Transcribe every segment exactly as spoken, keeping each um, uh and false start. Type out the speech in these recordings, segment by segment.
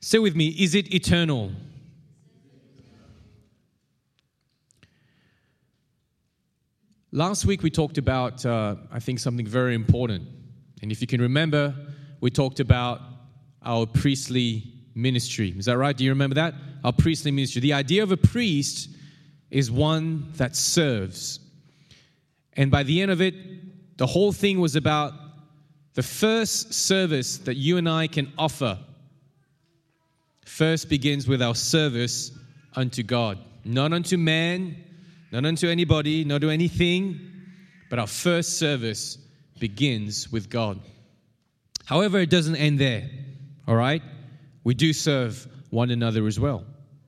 Say with me, is it eternal? Last week we talked about, uh, I think, something very important. And if you can remember, we talked about our priestly ministry. Is that right? Do you remember that? Our priestly ministry. The idea of a priest is one that serves. And by the end of it, the whole thing was about the first service that you and I can offer. First begins with our service unto God. Not unto man, not unto anybody, not to anything, but our first service begins with God. However, it doesn't end there, all right? We do serve one another as well.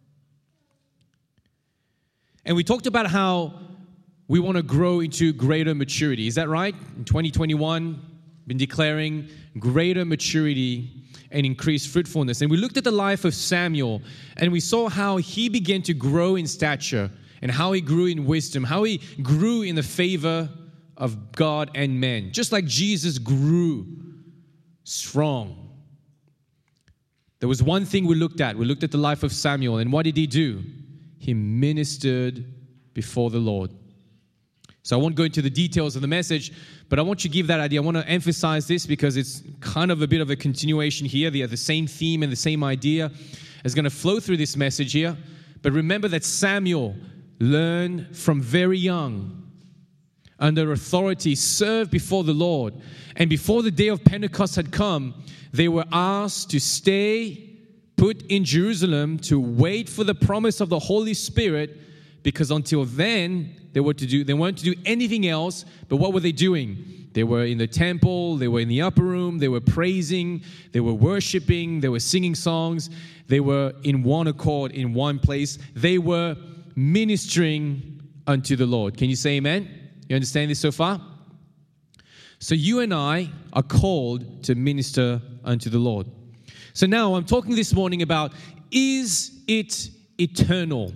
And we talked about how we want to grow into greater maturity. Is that right? In twenty twenty-one, been declaring greater maturity and increased fruitfulness. And we looked at the life of Samuel, and we saw how he began to grow in stature and how he grew in wisdom, how he grew in the favor of God and men, just like Jesus grew strong. There was one thing we looked at. We looked at the life of Samuel, and what did he do? He ministered before the Lord. So I won't go into the details of the message, but I want you to give that idea. I want to emphasize this because it's kind of a bit of a continuation here. The, the same theme and the same idea is going to flow through this message here. But remember that Samuel learned from very young, under authority, served before the Lord. And before the day of Pentecost had come, they were asked to stay put in Jerusalem to wait for the promise of the Holy Spirit, because until then, they were to do, they weren't to do anything else. But what were they doing? They were in the temple, they were in the upper room, they were praising, they were worshiping, they were singing songs, they were in one accord, in one place. They were ministering unto the Lord. Can you say amen? You understand this so far? So you and I are called to minister unto the Lord. So now I'm talking this morning about, is it eternal?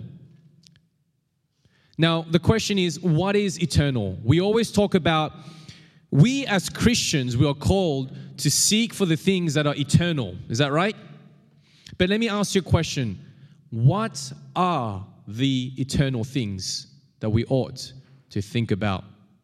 Now, the question is, what is eternal? We always talk about, we as Christians, we are called to seek for the things that are eternal. Is that right? But let me ask you a question. What are the eternal things that we ought to think about?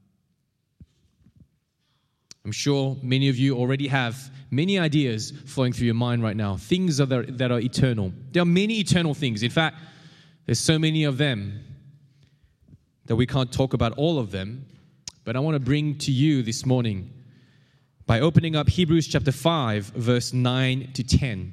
I'm sure many of you already have many ideas flowing through your mind right now. Things that are, that are eternal. There are many eternal things. In fact, there's so many of them that we can't talk about all of them, but I want to bring to you this morning by opening up Hebrews chapter five, verse nine to ten.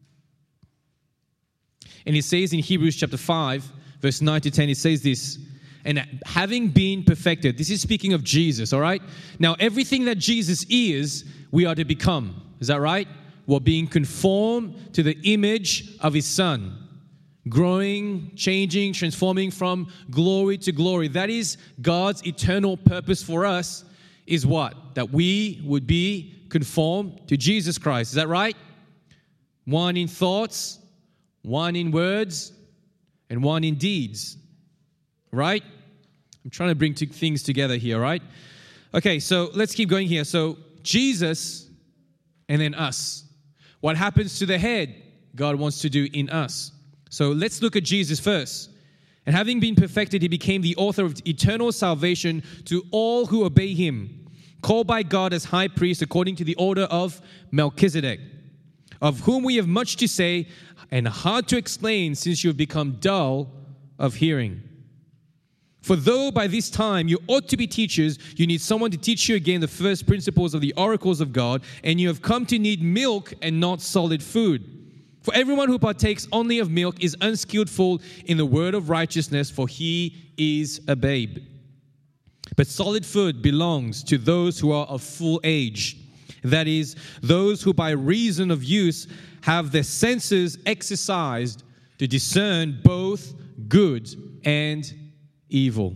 And it says in Hebrews chapter five, verse nine to ten, it says this, and having been perfected, this is speaking of Jesus, all right? Now, everything that Jesus is, we are to become. Is that right? We're being conformed to the image of His Son. Growing, changing, transforming from glory to glory. That is God's eternal purpose for us, is what? That we would be conformed to Jesus Christ. Is that right? One in thoughts, one in words, and one in deeds. Right? I'm trying to bring two things together here, right? Okay, so let's keep going here. So Jesus and then us. What happens to the head, God wants to do in us. So let's look at Jesus first. And having been perfected, He became the author of eternal salvation to all who obey Him, called by God as high priest according to the order of Melchizedek, of whom we have much to say and hard to explain, since you have become dull of hearing. For though by this time you ought to be teachers, you need someone to teach you again the first principles of the oracles of God, and you have come to need milk and not solid food. For everyone who partakes only of milk is unskillful in the word of righteousness, for he is a babe. But solid food belongs to those who are of full age, that is, those who by reason of use have their senses exercised to discern both good and evil.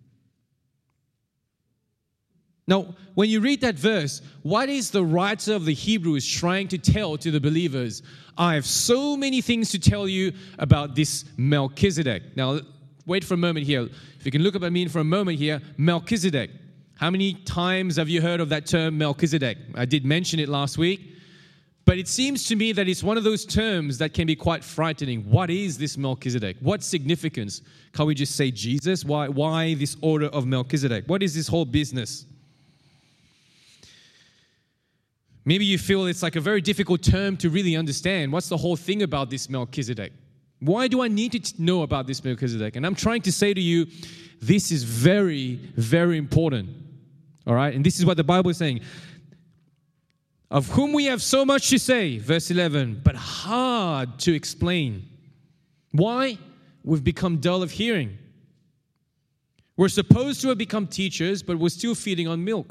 Now, when you read that verse, what is the writer of the Hebrews trying to tell to the believers? I have so many things to tell you about this Melchizedek. Now, wait for a moment here. If you can look up at me for a moment here, Melchizedek. How many times have you heard of that term Melchizedek? I did mention it last week, But it seems to me that it's one of those terms that can be quite frightening. What is this Melchizedek? What significance? Can't we just say Jesus? Why, why this order of Melchizedek? What is this whole business? Maybe you feel it's like a very difficult term to really understand. What's the whole thing about this Melchizedek? Why do I need to know about this Melchizedek? And I'm trying to say to you, this is very, very important. All right? And this is what the Bible is saying. Of whom we have so much to say, verse eleven, but hard to explain. Why? We've become dull of hearing. We're supposed to have become teachers, but we're still feeding on milk.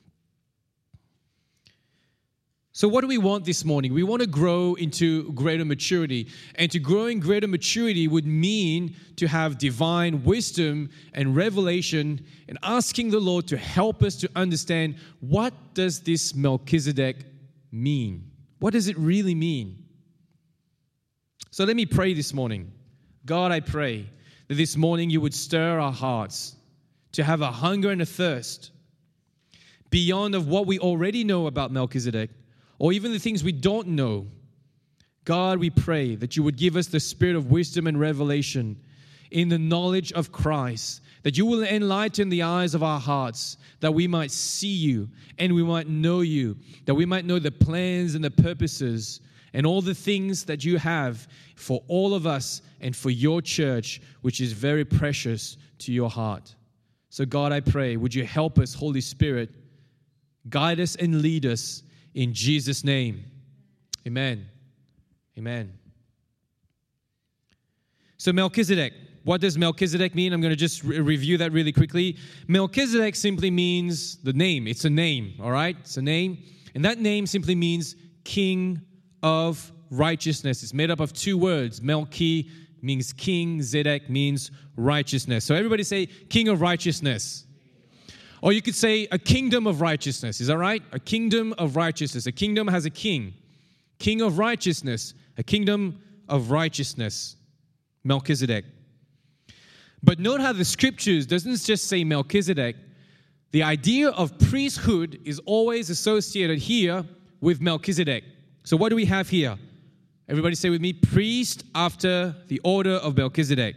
So what do we want this morning? We want to grow into greater maturity. And to grow in greater maturity would mean to have divine wisdom and revelation and asking the Lord to help us to understand, what does this Melchizedek mean? What does it really mean? So let me pray this morning. God, I pray that this morning you would stir our hearts to have a hunger and a thirst beyond of what we already know about Melchizedek, or even the things we don't know. God, we pray that you would give us the spirit of wisdom and revelation in the knowledge of Christ, that you will enlighten the eyes of our hearts, that we might see you and we might know you, that we might know the plans and the purposes and all the things that you have for all of us and for your church, which is very precious to your heart. So God, I pray, would you help us, Holy Spirit, guide us and lead us in Jesus' name. Amen. Amen. So Melchizedek, what does Melchizedek mean? I'm going to just re- review that really quickly. Melchizedek simply means the name. It's a name, all right? It's a name. And that name simply means King of Righteousness. It's made up of two words. Melchi means king. Zedek means righteousness. So everybody say King of Righteousness. Or you could say a kingdom of righteousness. Is that right? A kingdom of righteousness. A kingdom has a king. King of righteousness. A kingdom of righteousness. Melchizedek. But note how the scriptures doesn't just say Melchizedek. The idea of priesthood is always associated here with Melchizedek. So what do we have here? Everybody say with me, priest after the order of Melchizedek.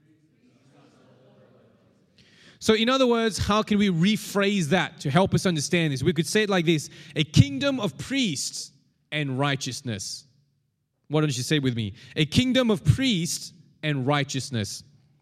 So in other words, how can we rephrase that to help us understand this? We could say it like this: a kingdom of priests and righteousness. Why don't you say it with me? A kingdom of priests and righteousness.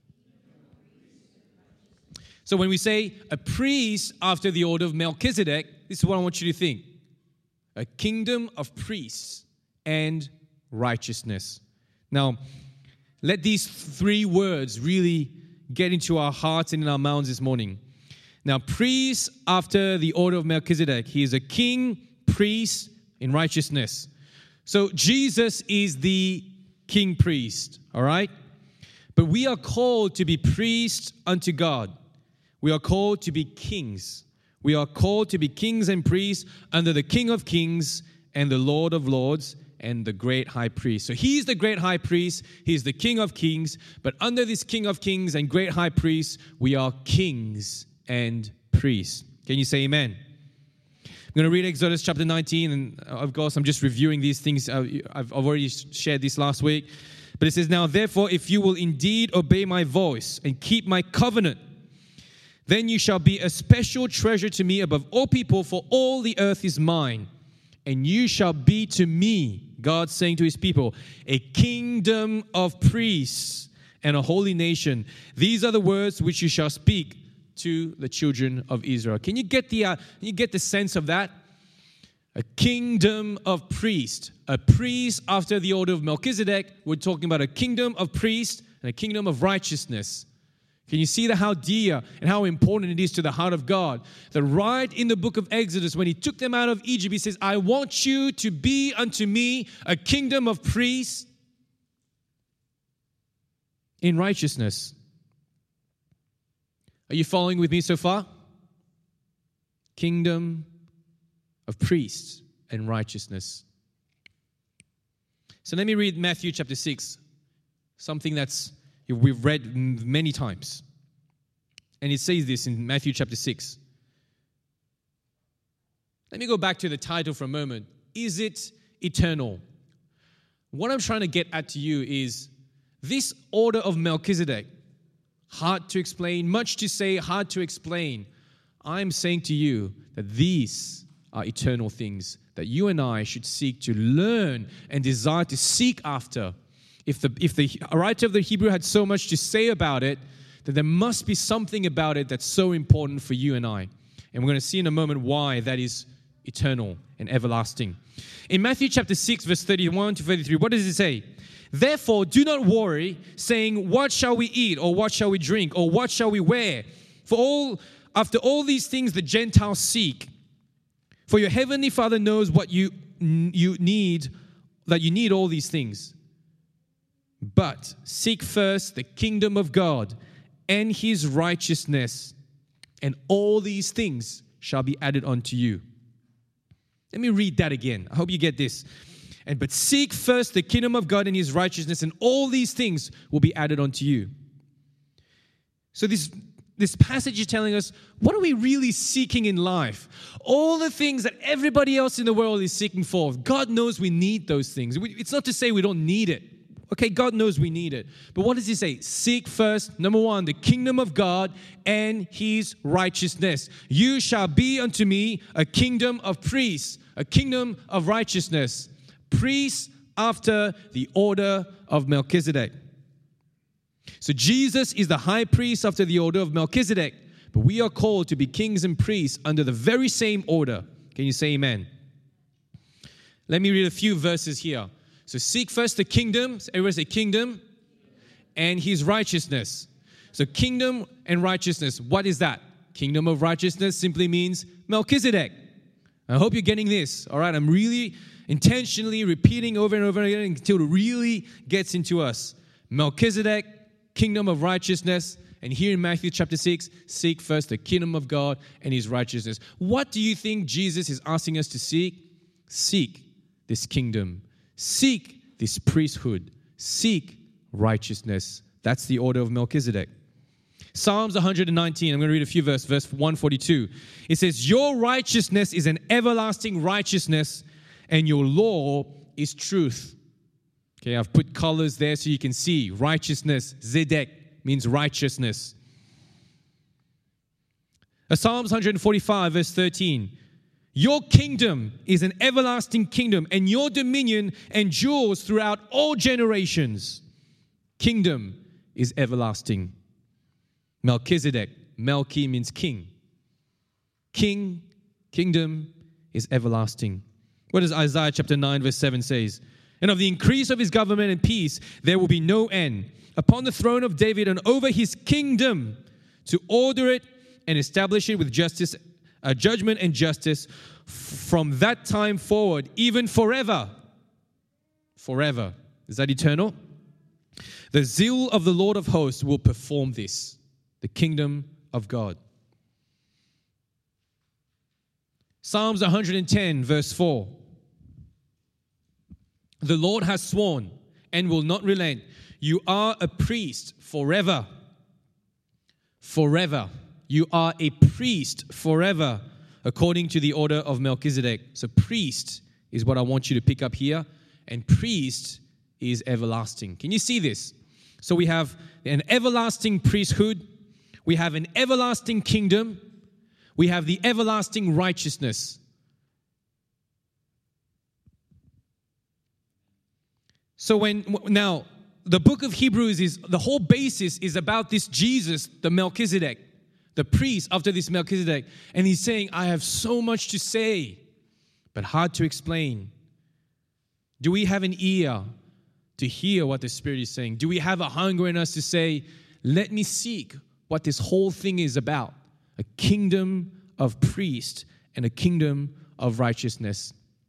So when we say a priest after the order of Melchizedek, this is what I want you to think. A kingdom of priests and righteousness. Now, let these three words really get into our hearts and in our mouths this morning. Now, priest after the order of Melchizedek. He is a king, priest in righteousness. So Jesus is the king priest, all right? But we are called to be priests unto God. We are called to be kings. We are called to be kings and priests under the King of Kings and the Lord of Lords and the great high priest. So he's the great high priest. He's the King of Kings. But under this King of Kings and great high priest, we are kings and priests. Can you say amen? I'm going to read Exodus chapter nineteen. And of course, I'm just reviewing these things. I've already shared this last week. But it says, now, therefore, if you will indeed obey my voice and keep my covenant, then you shall be a special treasure to me above all people, for all the earth is mine. And you shall be to me, God saying to his people, a kingdom of priests and a holy nation. These are the words which you shall speak to the children of Israel. Can you get the, uh, can you get the sense of that? A kingdom of priests. A priest after the order of Melchizedek. We're talking about a kingdom of priests and a kingdom of righteousness. Can you see the how dear and how important it is to the heart of God? That right in the book of Exodus, when he took them out of Egypt, he says, I want you to be unto me a kingdom of priests in righteousness. Are you following with me so far? Kingdom of priests and righteousness. So let me read Matthew chapter six, something that's we've read many times. And it says this in Matthew chapter six. Let me go back to the title for a moment. Is it eternal. What I'm trying to get at to you is this order of Melchizedek, hard to explain, much to say, hard to explain. I'm saying to you that these are eternal things that you and I should seek to learn and desire to seek after. If the, if the writer of the Hebrew had so much to say about it, then there must be something about it that's so important for you and I. And we're going to see in a moment why that is eternal and everlasting. In Matthew chapter six, verse thirty-one to thirty-three, what does it say? Therefore, do not worry, saying, what shall we eat, or what shall we drink, or what shall we wear? For all after all these things the Gentiles seek. For your heavenly Father knows what you you need, that you need all these things. But seek first the kingdom of God and his righteousness, and all these things shall be added unto you. Let me read that again. I hope you get this. And but seek first the kingdom of God and his righteousness, and all these things will be added unto you. So this, this passage is telling us, what are we really seeking in life? All the things that everybody else in the world is seeking for. God knows we need those things. It's not to say we don't need it. Okay, God knows we need it. But what does he say? Seek first, number one, the kingdom of God and his righteousness. You shall be unto me a kingdom of priests, a kingdom of righteousness. Priests after the order of Melchizedek. So Jesus is the high priest after the order of Melchizedek. But we are called to be kings and priests under the very same order. Can you say amen? Let me read a few verses here. So seek first the kingdom, everyone say kingdom, and his righteousness. So kingdom and righteousness, what is that? Kingdom of righteousness simply means Melchizedek. I hope you're getting this, all right? I'm really intentionally repeating over and over again until it really gets into us. Melchizedek, kingdom of righteousness, and here in Matthew chapter six, seek first the kingdom of God and his righteousness. What do you think Jesus is asking us to seek? Seek this kingdom. Seek this priesthood. Seek righteousness. That's the order of Melchizedek. Psalms one nineteen, I'm going to read a few verses, verse one forty-two. It says, your righteousness is an everlasting righteousness, and your law is truth. Okay, I've put colors there so you can see. Righteousness, Zedek, means righteousness. Psalms one forty-five, verse thirteen. Your kingdom is an everlasting kingdom, and your dominion endures throughout all generations. Kingdom is everlasting. Melchizedek, Melchi means king. King, kingdom is everlasting. What does Isaiah chapter nine verse seven says? And of the increase of his government and peace, there will be no end. Upon the throne of David and over his kingdom, to order it and establish it with justice, uh, judgment and justice from that time forward, even forever. Forever. Is that eternal? The zeal of the Lord of hosts will perform this. The kingdom of God. Psalms one ten verse four. The Lord has sworn and will not relent. You are a priest forever. Forever. You are a priest forever, according to the order of Melchizedek. So priest is what I want you to pick up here. And priest is everlasting. Can you see this? So we have an everlasting priesthood. We have an everlasting kingdom. We have the everlasting righteousness. So when, now, the book of Hebrews is, the whole basis is about this Jesus, the Melchizedek, the priest after this Melchizedek. And he's saying, I have so much to say, but hard to explain. Do we have an ear to hear what the Spirit is saying? Do we have a hunger in us to say, let me seek what this whole thing is about? A kingdom of priests and a kingdom of righteousness.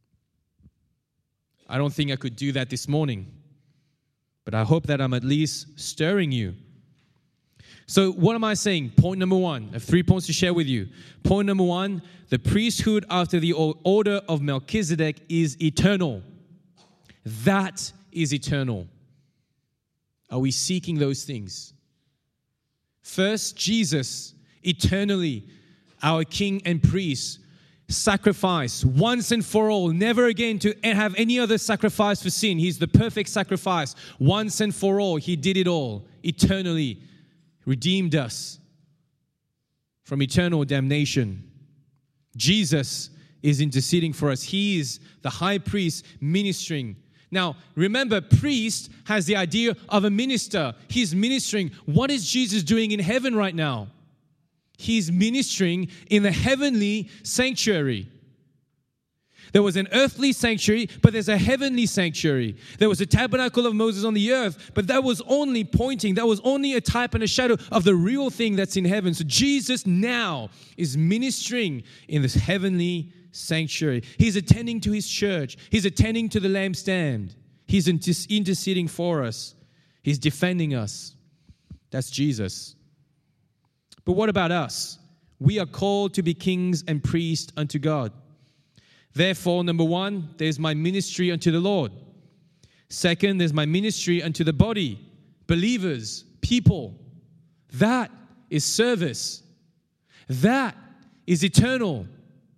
I don't think I could do that this morning, but I hope that I'm at least stirring you. So what am I saying? Point number one. I have three points to share with you. Point number one, the priesthood after the order of Melchizedek is eternal. That is eternal. Are we seeking those things? First, Jesus, eternally, our King and priest, sacrifice once and for all, never again to have any other sacrifice for sin. He's the perfect sacrifice once and for all. He did it all eternally, redeemed us from eternal damnation. Jesus is interceding for us. He is the high priest ministering. Now, remember, priest has the idea of a minister. He's ministering. What is Jesus doing in heaven right now? He's ministering in the heavenly sanctuary. There was an earthly sanctuary, but there's a heavenly sanctuary. There was a tabernacle of Moses on the earth, but that was only pointing, that was only a type and a shadow of the real thing that's in heaven. So Jesus now is ministering in this heavenly sanctuary. He's attending to his church. He's attending to the lampstand. He's interceding for us. He's defending us. That's Jesus. But what about us? We are called to be kings and priests unto God. Therefore, number one, there's my ministry unto the Lord. Second, there's my ministry unto the body, believers, people. That is service. That is eternal.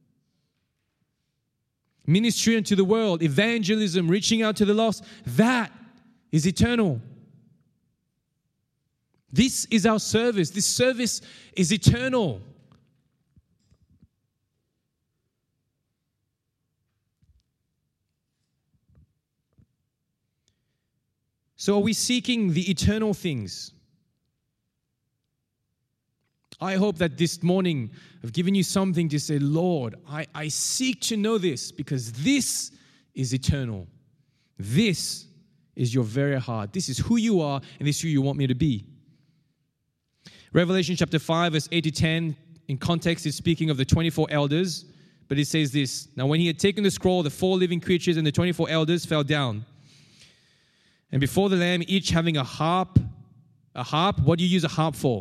Ministry unto the world, evangelism, reaching out to the lost, that is eternal. This is our service. This service is eternal. So are we seeking the eternal things? I hope that this morning I've given you something to say, Lord, I, I seek to know this because this is eternal. This is your very heart. This is who you are and this is who you want me to be. Revelation chapter five, verse eight to ten, in context, is speaking of the twenty-four elders, but it says this: Now when he had taken the scroll, the four living creatures and the twenty-four elders fell down. And before the Lamb, each having a harp, a harp, what do you use a harp for?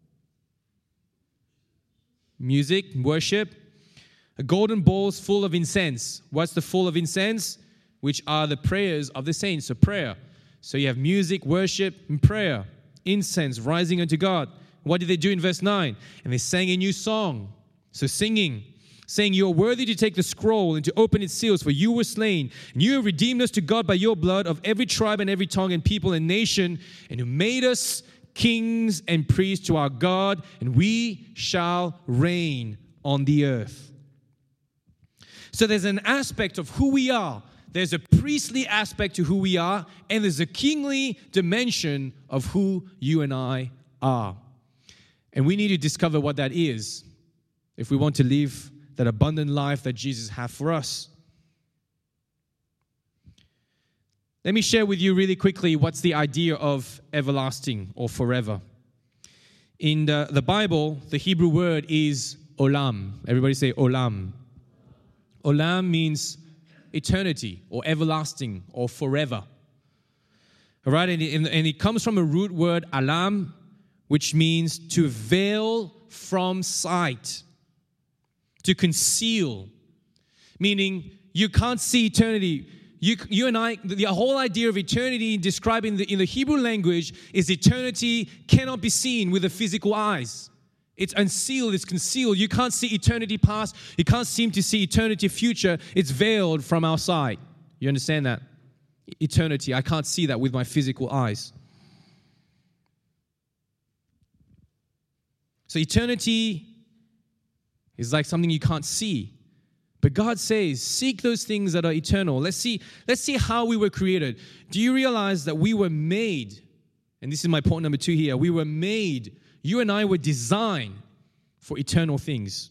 Music, worship. A golden bowls full of incense. What's the full of incense? Which are the prayers of the saints, so prayer. So you have music, worship, and prayer. Incense rising unto God. What did they do in verse nine? And they sang a new song. So singing, saying, you are worthy to take the scroll and to open its seals, for you were slain, and you have redeemed us to God by your blood of every tribe and every tongue and people and nation, and who made us kings and priests to our God, and we shall reign on the earth. So there's an aspect of who we are. There's a priestly aspect to who we are, and there's a kingly dimension of who you and I are. And we need to discover what that is if we want to live that abundant life that Jesus has for us. Let me share with you really quickly what's the idea of everlasting or forever. In the, the Bible, the Hebrew word is olam. Everybody say olam. Olam means eternity or everlasting or forever. All right, and it, and it comes from a root word alam, which means to veil from sight, to conceal, meaning you can't see eternity. You, you and I, the whole idea of eternity describing the, in the Hebrew language is eternity cannot be seen with the physical eyes. It's unsealed, it's concealed. You can't see eternity past. You can't seem to see eternity future. It's veiled from our sight. You understand that? Eternity, I can't see that with my physical eyes. So eternity is like something you can't see. But God says, seek those things that are eternal. Let's see, let's see how we were created. Do you realize that we were made, and this is my point number two here, we were made, you and I were designed for eternal things.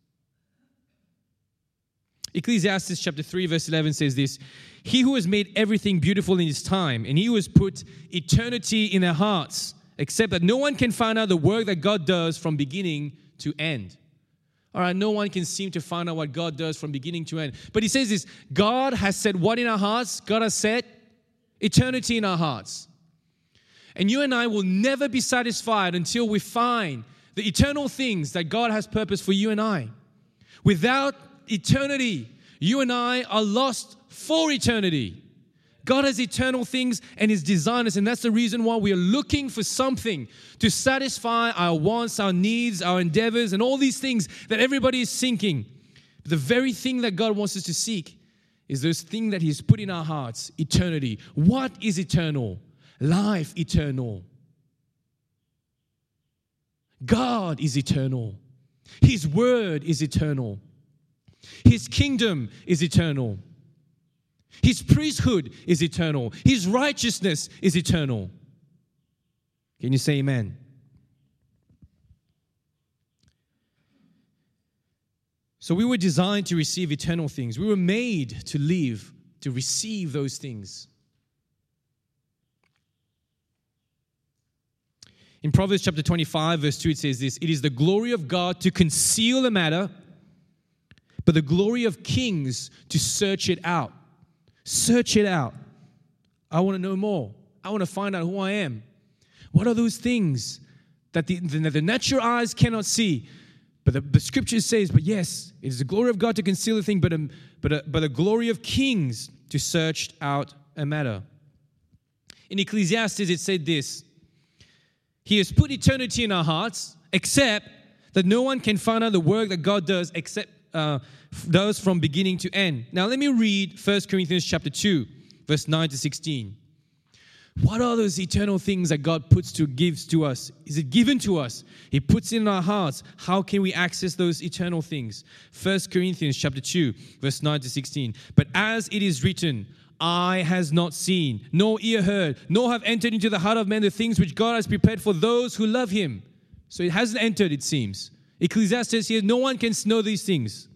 Ecclesiastes chapter three verse eleven says this: He who has made everything beautiful in his time, and he who has put eternity in their hearts, except that no one can find out the work that God does from beginning to end. All right, no one can seem to find out what God does from beginning to end. But he says this: God has set what in our hearts? God has set eternity in our hearts. And you and I will never be satisfied until we find the eternal things that God has purposed for you and I. Without eternity, you and I are lost for eternity. God has eternal things and He's designed us, and that's the reason why we are looking for something to satisfy our wants, our needs, our endeavors, and all these things that everybody is seeking. But the very thing that God wants us to seek is those things that He's put in our hearts, eternity. What is eternal? Life eternal. God is eternal. His word is eternal. His kingdom is eternal. His priesthood is eternal. His righteousness is eternal. Can you say amen? So we were designed to receive eternal things. We were made to live, to receive those things. In Proverbs chapter twenty-five, verse two, it says this: "It is the glory of God to conceal a matter, but the glory of kings to search it out." Search it out. I want to know more. I want to find out who I am. What are those things that the, that the natural eyes cannot see? But the, the scripture says, but yes, it is the glory of God to conceal a thing, but, um, but, uh, but the glory of kings to search out a matter. In Ecclesiastes, it said this: "He has put eternity in our hearts, except that no one can find out the work that God does except uh, does from beginning to end." Now let me read First Corinthians chapter two, verse nine to sixteen. What are those eternal things that God puts to gives to us? Is it given to us? He puts it in our hearts. How can we access those eternal things? First Corinthians chapter two, verse nine to sixteen. "But as it is written, eye has not seen, nor ear heard, nor have entered into the heart of man the things which God has prepared for those who love Him." So it hasn't entered, it seems. Ecclesiastes here, no one can know these things.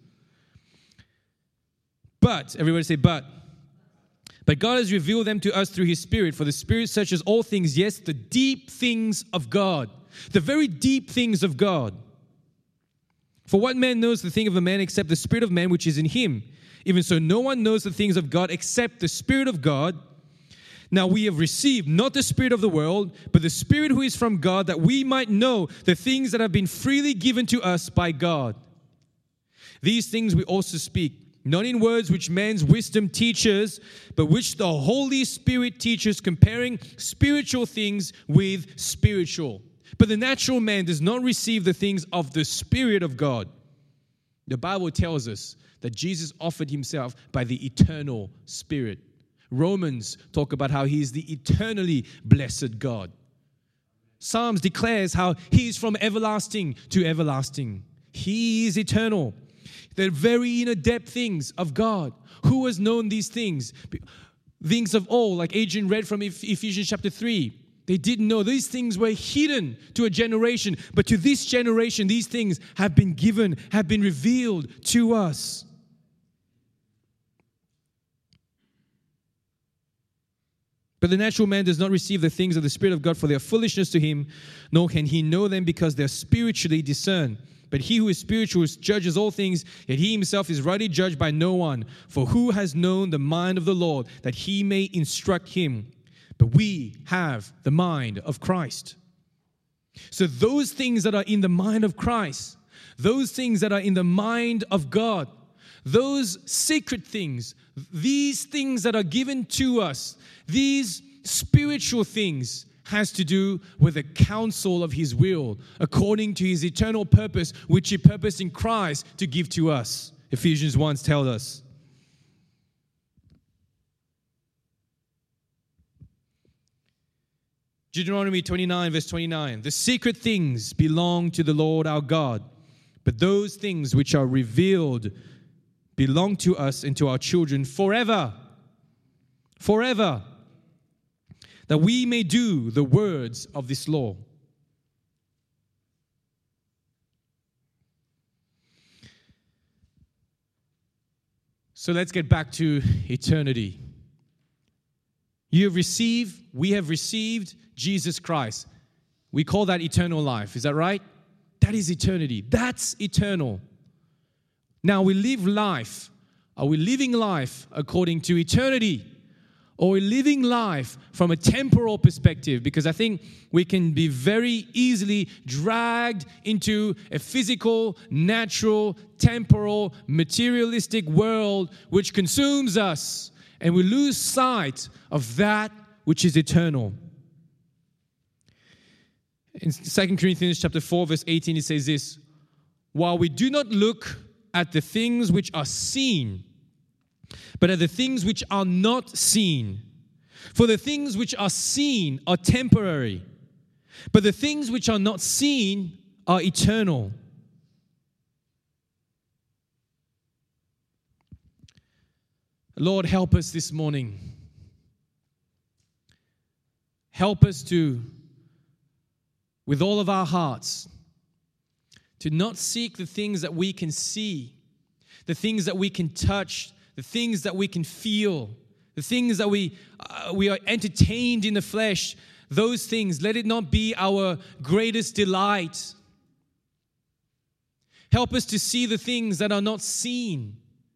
But, everybody say, but. "But God has revealed them to us through His Spirit, for the Spirit searches all things, yes, the deep things of God." The very deep things of God. "For what man knows the thing of a man except the Spirit of man which is in him? Even so, no one knows the things of God except the Spirit of God. Now we have received not the spirit of the world, but the Spirit who is from God, that we might know the things that have been freely given to us by God. These things we also speak, not in words which man's wisdom teaches, but which the Holy Spirit teaches, comparing spiritual things with spiritual. But the natural man does not receive the things of the Spirit of God." The Bible tells us that Jesus offered Himself by the eternal Spirit. Romans talk about how He is the eternally blessed God. Psalms declares how He is from everlasting to everlasting. He is eternal. The very inner depth things of God. Who has known these things? Things of old, like Adrian read from Ephesians chapter three. They didn't know. These things were hidden to a generation, but to this generation, these things have been given, have been revealed to us. "But the natural man does not receive the things of the Spirit of God, for they are foolishness to him, nor can he know them because they are spiritually discerned. But he who is spiritual judges all things, yet he himself is rightly judged by no one. For who has known the mind of the Lord, that he may instruct him? But we have the mind of Christ." So those things that are in the mind of Christ, those things that are in the mind of God, those secret things, these things that are given to us, these spiritual things, has to do with the counsel of His will, according to His eternal purpose, which He purposed in Christ to give to us. Ephesians one tells us. Deuteronomy twenty-nine, verse twenty-nine. "The secret things belong to the Lord our God, but those things which are revealed belong to us and to our children forever." Forever. "That we may do the words of this law." So let's get back to eternity. You have received, we have received Jesus Christ. We call that eternal life. Is that right? That is eternity. That's eternal. Now we live life. Are we living life according to eternity? Or are we living life from a temporal perspective? Because I think we can be very easily dragged into a physical, natural, temporal, materialistic world which consumes us. And we lose sight of that which is eternal. In Second Corinthians chapter four, verse eighteen, it says this: "While we do not look at the things which are seen, but at the things which are not seen. For the things which are seen are temporary, but the things which are not seen are eternal. Lord, help us this morning. Help us to, with all of our hearts, to not seek the things that we can see, the things that we can touch, the things that we can feel, the things that we, uh, we are entertained in the flesh. Those things, let it not be our greatest delight. Help us to see the things that are not seen.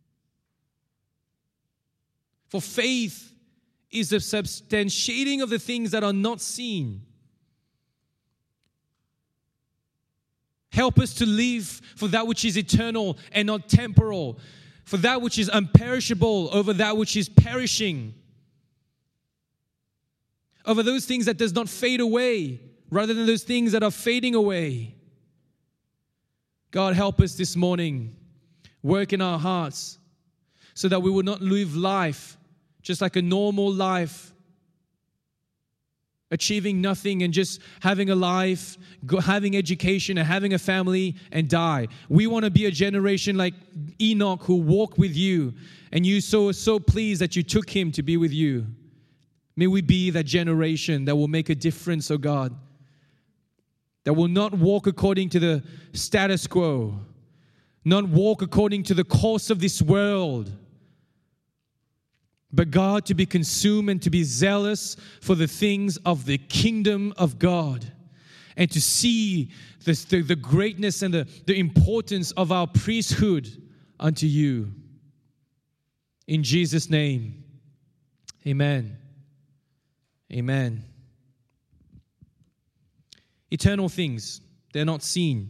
For faith is the substantiating of the things that are not seen. Help us to live for that which is eternal and not temporal, for that which is imperishable over that which is perishing, over those things that does not fade away, rather than those things that are fading away. God, help us this morning. Work in our hearts so that we will not live life just like a normal life, achieving nothing and just having a life, go, having education and having a family and die. We want to be a generation like Enoch who walked with you, and you so so pleased that you took him to be with you. May we be that generation that will make a difference, oh God, that will not walk according to the status quo, not walk according to the course of this world, but God, to be consumed and to be zealous for the things of the kingdom of God, and to see this, the, the greatness and the, the importance of our priesthood unto you. In Jesus' name, amen. Amen. Eternal things, they're not seen.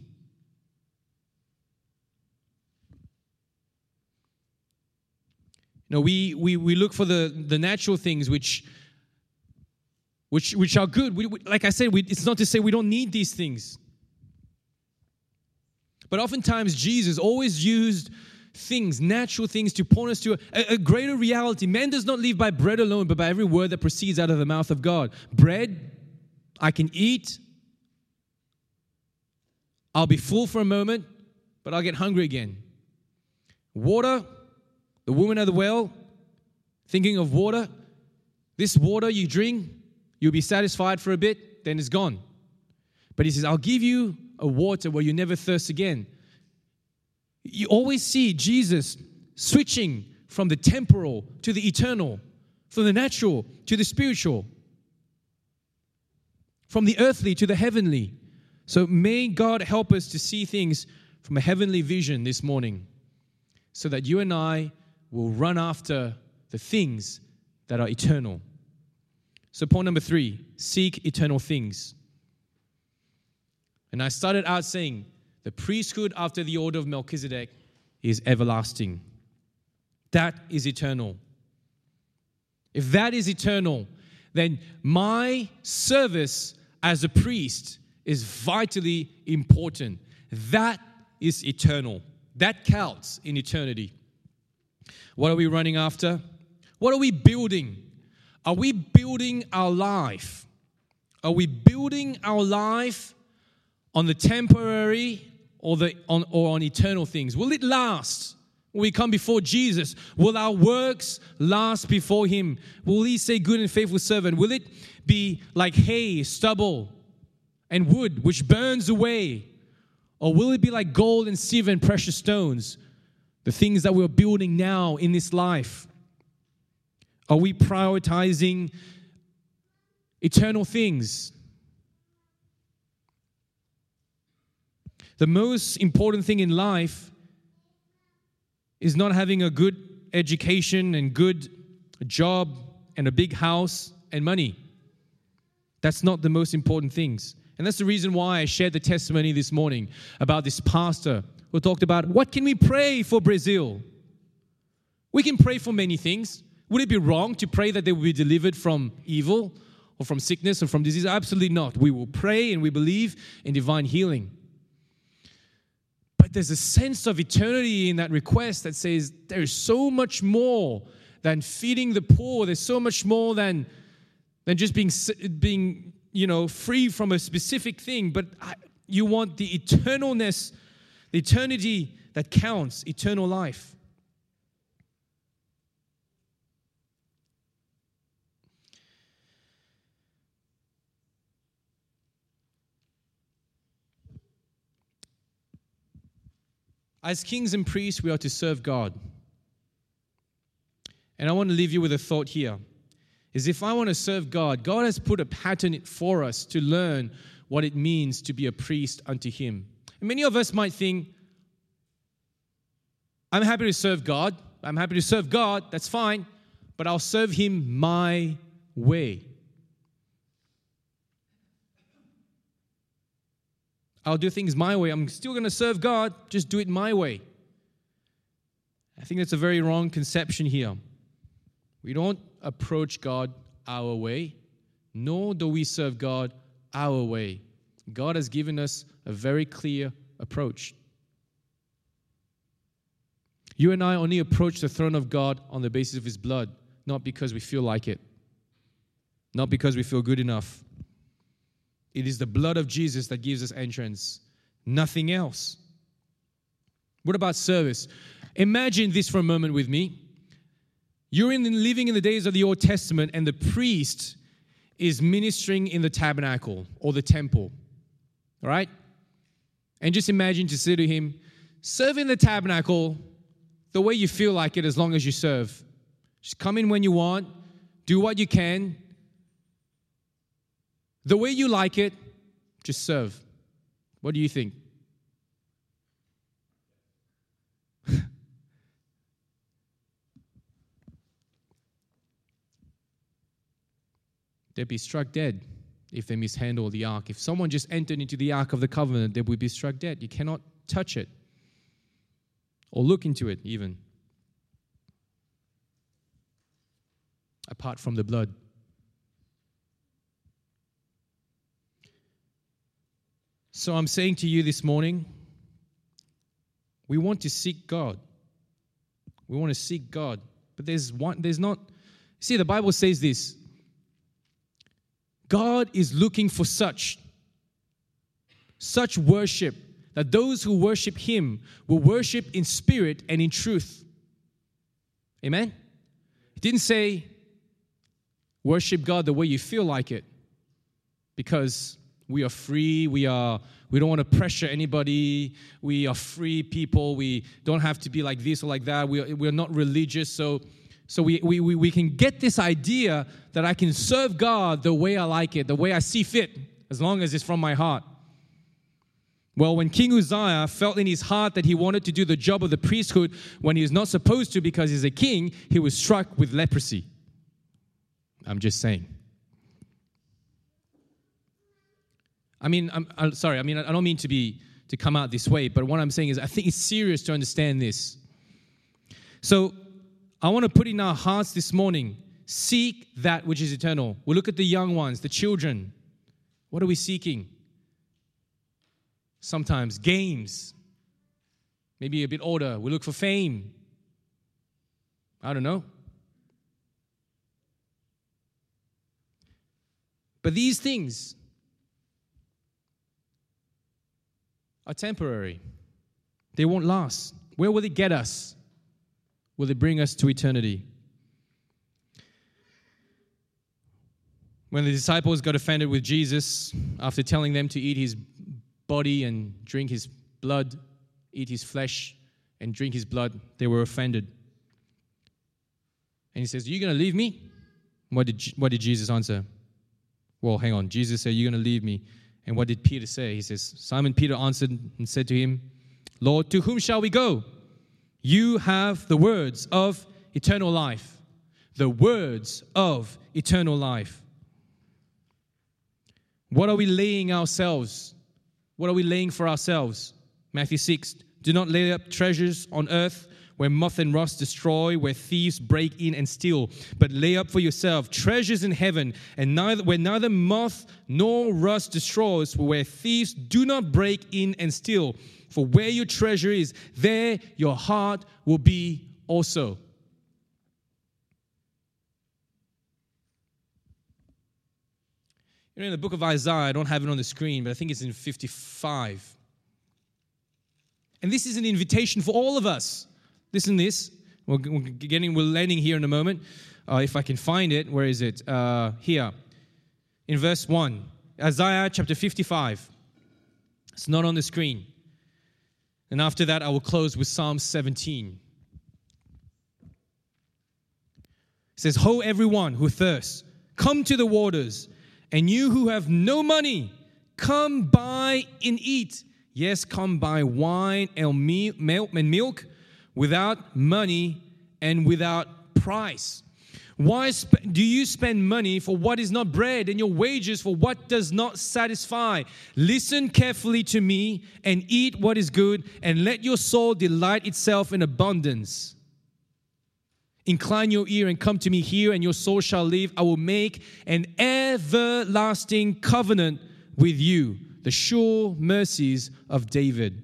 You know, we, we, we look for the, the natural things which, which, which are good. We, we, like I said, we, it's not to say we don't need these things. But oftentimes Jesus always used things, natural things, to point us to a, a greater reality. Man does not live by bread alone, but by every word that proceeds out of the mouth of God. Bread, I can eat. I'll be full for a moment, but I'll get hungry again. Water, the woman at the well, thinking of water. This water you drink, you'll be satisfied for a bit, then it's gone. But he says, I'll give you a water where you never thirst again. You always see Jesus switching from the temporal to the eternal, from the natural to the spiritual, from the earthly to the heavenly. So may God help us to see things from a heavenly vision this morning, so that you and I will run after the things that are eternal. So point number three, seek eternal things. And I started out saying, the priesthood after the order of Melchizedek is everlasting. That is eternal. If that is eternal, then my service as a priest is vitally important. That is eternal. That counts in eternity. What are we running after? What are we building? Are we building our life? Are we building our life on the temporary or the on or on eternal things? Will it last? Will we come before Jesus? Will our works last before Him? Will He say, good and faithful servant? Will it be like hay, stubble, and wood, which burns away? Or will it be like gold and silver and precious stones, the things that we're building now in this life? Are we prioritizing eternal things? The most important thing in life is not having a good education and good job and a big house and money. That's not the most important things. And that's the reason why I shared the testimony this morning about this pastor who talked about, what can we pray for Brazil? We can pray for many things. Would it be wrong to pray that they will be delivered from evil or from sickness or from disease? Absolutely not. We will pray and we believe in divine healing. But there's a sense of eternity in that request that says there's so much more than feeding the poor. There's so much more than, than just being, being, you know, free from a specific thing. But I, you want the eternalness, the eternity that counts, eternal life. As kings and priests, we are to serve God. And I want to leave you with a thought here. Is if I want to serve God, God has put a pattern for us to learn what it means to be a priest unto Him. And many of us might think, I'm happy to serve God. I'm happy to serve God. That's fine. But I'll serve Him my way. I'll do things my way. I'm still going to serve God. Just do it my way. I think that's a very wrong conception here. We don't approach God our way, nor do we serve God our way. God has given us a very clear approach. You and I only approach the throne of God on the basis of His blood, not because we feel like it, not because we feel good enough. It is the blood of Jesus that gives us entrance, nothing else. What about service? Imagine this for a moment with me. You're in, living in the days of the Old Testament, and the priest is ministering in the tabernacle or the temple. All right? And just imagine to say to him, serve in the tabernacle the way you feel like it, as long as you serve. Just come in when you want, do what you can. The way you like it, just serve. What do you think? They'd be struck dead if they mishandle the ark. If someone just entered into the ark of the covenant, they would be struck dead. You cannot touch it or look into it even, apart from the blood. So I'm saying to you this morning, we want to seek God. We want to seek God. But there's one, there's not, see, the Bible says this. God is looking for such, such worship, that those who worship Him will worship in spirit and in truth. Amen? It didn't say worship God the way you feel like it, because we are free, we are, we don't want to pressure anybody, we are free people, we don't have to be like this or like that, we are, we are not religious, so so we, we, we, we can get this idea that I can serve God the way I like it, the way I see fit, as long as it's from my heart. Well, when King Uzziah felt in his heart that he wanted to do the job of the priesthood when he was not supposed to because he's a king, he was struck with leprosy. I'm just saying. I mean, I'm, I'm sorry, I mean, I don't mean to be to come out this way, but what I'm saying is I think it's serious to understand this. So I want to put in our hearts this morning, seek that which is eternal. We look at the young ones, the children. What are we seeking? Sometimes games. Maybe a bit older, we look for fame. I don't know. But these things are temporary. They won't last. Where will it get us? Will it bring us to eternity? When the disciples got offended with Jesus after telling them to eat His body and drink His blood, eat His flesh and drink His blood, they were offended. And He says, are you going to leave me? What did, what did Jesus answer? Well, hang on. Jesus said, you're going to leave me. And what did Peter say? He says, Simon Peter answered and said to Him, Lord, to whom shall we go? You have the words of eternal life. The words of eternal life. What are we laying ourselves? What are we laying for ourselves? Matthew six, do not lay up treasures on earth where moth and rust destroy, where thieves break in and steal. But lay up for yourself treasures in heaven, and neither where neither moth nor rust destroys, where thieves do not break in and steal. For where your treasure is, there your heart will be also. You know, in the book of Isaiah, I don't have it on the screen, but I think it's in fifty-five. And this is an invitation for all of us. Listen to this. We're, we're getting, we're landing here in a moment. Uh, if I can find it, where is it? Uh, here, in verse one, Isaiah chapter fifty-five. It's not on the screen. And after that, I will close with Psalm seventeen. It says, "Ho, everyone who thirsts, come to the waters. And you who have no money, come buy and eat. Yes, come buy wine and milk without money and without price. Why sp- do you spend money for what is not bread, and your wages for what does not satisfy? Listen carefully to me and eat what is good, and let your soul delight itself in abundance. Incline your ear and come to me here, and your soul shall live. I will make an everlasting covenant with you, the sure mercies of David."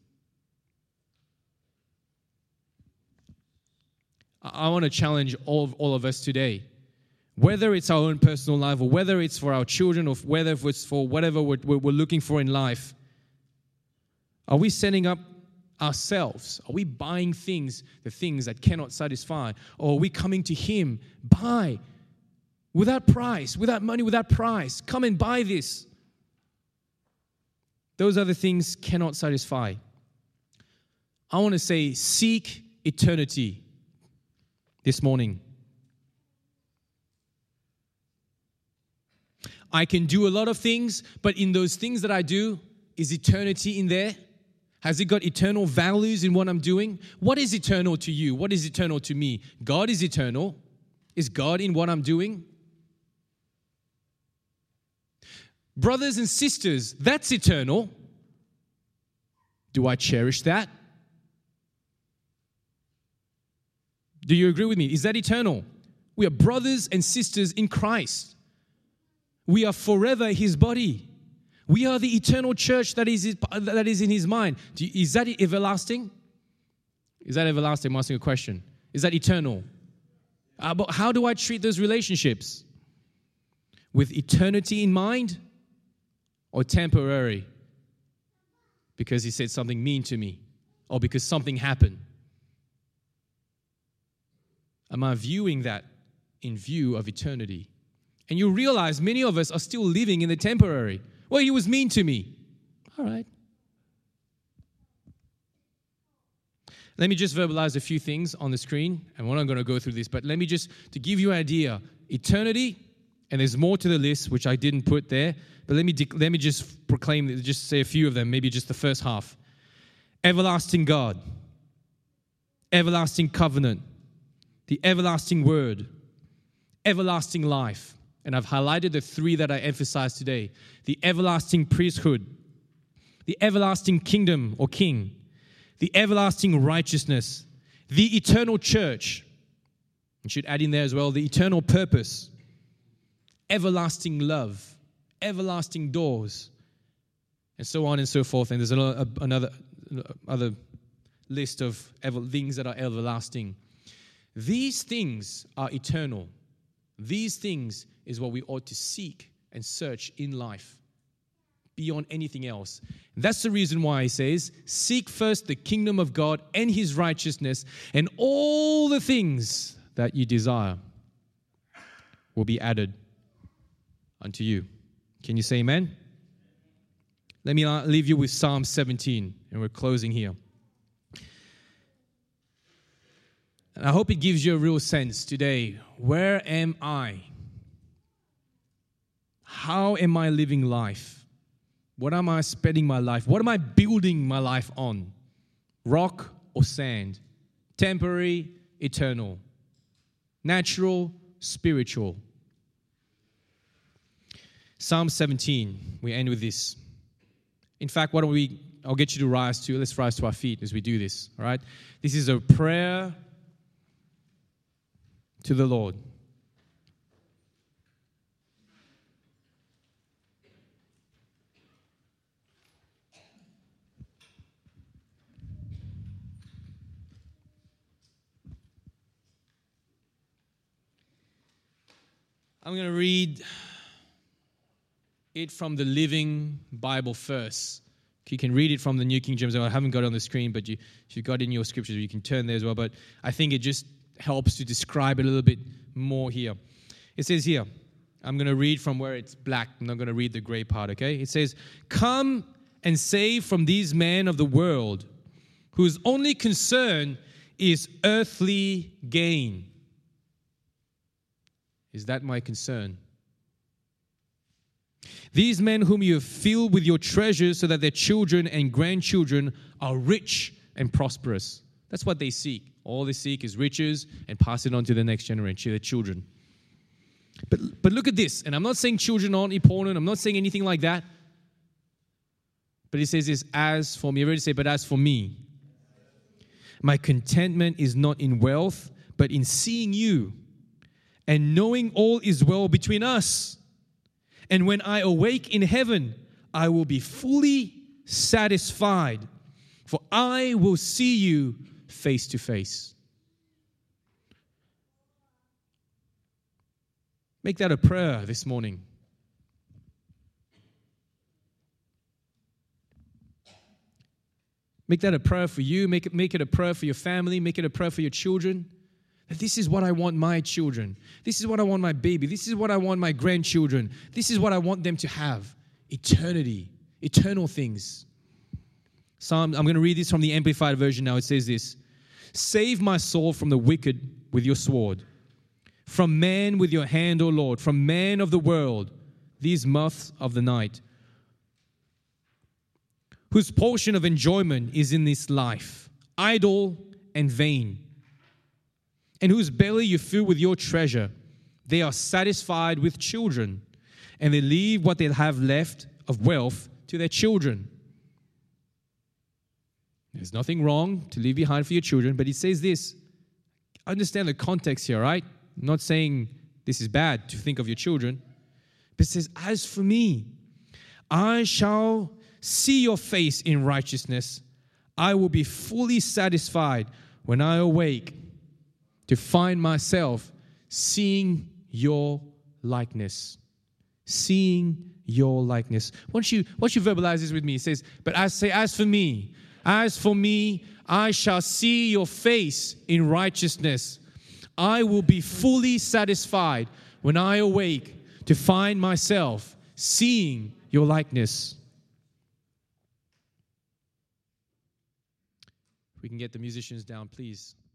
I want to challenge all of, all of us today, whether it's our own personal life or whether it's for our children or whether it's for whatever we're, we're looking for in life. Are we setting up ourselves? Are we buying things, the things that cannot satisfy? Or are we coming to Him, buy, without price, without money, without price? Come and buy this. Those other things cannot satisfy. I want to say, seek eternity this morning. I can do a lot of things, but in those things that I do, is eternity in there? Has it got eternal values in what I'm doing? What is eternal to you? What is eternal to me? God is eternal. Is God in what I'm doing? Brothers and sisters, that's eternal. Do I cherish that? Do you agree with me? Is that eternal? We are brothers and sisters in Christ. We are forever His body. We are the eternal church that is, that is in His mind. Do you, is that everlasting? Is that everlasting? I'm asking a question. Is that eternal? Uh, but how do I treat those relationships? With eternity in mind or temporary? Because he said something mean to me or because something happened? Am I viewing that in view of eternity? And you realize many of us are still living in the temporary. Well, he was mean to me. All right. Let me just verbalize a few things on the screen, and we're not going to go through this, but let me just, to give you an idea, eternity, and there's more to the list, which I didn't put there, but let me de- let me just proclaim, just say a few of them, maybe just the first half. Everlasting God, everlasting covenant, the everlasting word, everlasting life. And I've highlighted the three that I emphasized today. The everlasting priesthood, the everlasting kingdom or king, the everlasting righteousness, the eternal church. You should add in there as well, the eternal purpose, everlasting love, everlasting doors, and so on and so forth. And there's another, another other list of ever, things that are everlasting. These things are eternal. These things is what we ought to seek and search in life beyond anything else. And that's the reason why he says, seek first the kingdom of God and His righteousness, and all the things that you desire will be added unto you. Can you say amen? Let me leave you with Psalm seventeen, and we're closing here. And I hope it gives you a real sense today. Where am I? How am I living life? What am I spending my life? What am I building my life on? Rock or sand? Temporary, eternal. Natural, spiritual. Psalm seventeen, we end with this. In fact, why don't we I'll get you to rise to, let's rise to our feet as we do this, all right? This is a prayer to the Lord. I'm going to read it from the Living Bible first. You can read it from the New King James. I haven't got it on the screen, but you, if you've got it in your scriptures, you can turn there as well. But I think it just helps to describe it a little bit more here. It says here, I'm going to read from where it's black. I'm not going to read the gray part, okay? It says, "Come and save from these men of the world, whose only concern is earthly gain." Is that my concern? "These men whom you have filled with your treasures, so that their children and grandchildren are rich and prosperous." That's what they seek. All they seek is riches and pass it on to the next generation, their children. But, but look at this. And I'm not saying children aren't important. I'm not saying anything like that. But it says this, "As for me," I already say, "but as for me, my contentment is not in wealth, but in seeing you and knowing all is well between us. And when I awake in heaven, I will be fully satisfied, for I will see you face to face." Make that a prayer this morning. Make that a prayer for you. Make it, make it a prayer for your family. Make it a prayer for your children. That this is what I want my children. This is what I want my baby. This is what I want my grandchildren. This is what I want them to have. Eternity. Eternal things. Psalm, I'm going to read this from the Amplified Version now. It says this, "Save my soul from the wicked with your sword, from man with your hand, O Lord, from man of the world, these moths of the night, whose portion of enjoyment is in this life, idle and vain, and whose belly you fill with your treasure. They are satisfied with children, and they leave what they have left of wealth to their children." There's nothing wrong to leave behind for your children, but it says this. Understand the context here, right? I'm not saying this is bad to think of your children, but it says, "As for me, I shall see your face in righteousness. I will be fully satisfied when I awake to find myself seeing your likeness." Seeing your likeness. Once you, once you verbalize this with me, it says, "But I say, as for me, as for me, I shall see your face in righteousness. I will be fully satisfied when I awake to find myself seeing your likeness." If we can get the musicians down, please.